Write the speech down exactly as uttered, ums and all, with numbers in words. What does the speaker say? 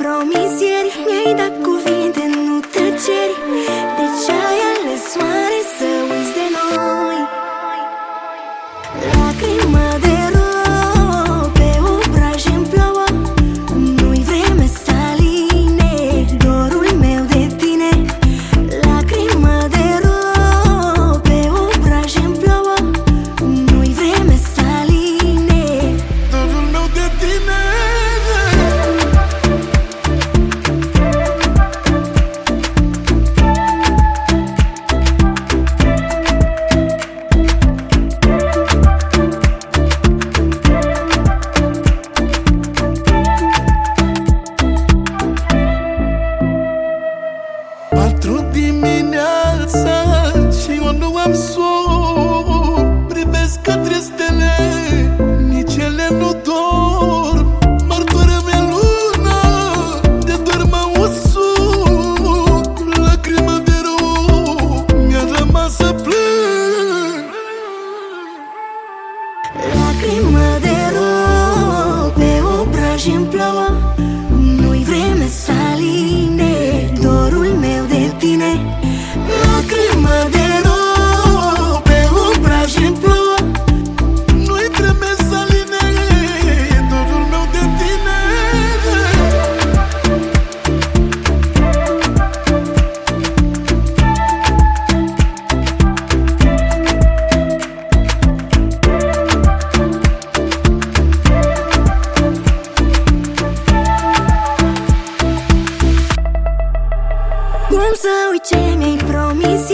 promis ieri, mi-ai dat cuvinte, nu tăceri. De ce ai ales oare să uiți de noi? Lacrimă de rouă pe obraj-mi plouă, nu-i vreme să aline dorul meu de tine. Lacrimă de rouă pe obraj-mi plouă, nu-i vreme să aline dorul meu de tine. Patru dimineața și eu nu am somn, privesc către stele, nici ele nu dorm. Martoarea mea luna, de dor mă usut, lacrimă de rău mi-a rămas să plâng. Lacrimă de rouă pe obraj-mi plouă, nu-i vreme să aline dorul meu de tine. Lacrimă de rouă pe obraj-mi plouă, Nu-i vreme să aline dorul meu de tine. cum să uit ce mi-ai promis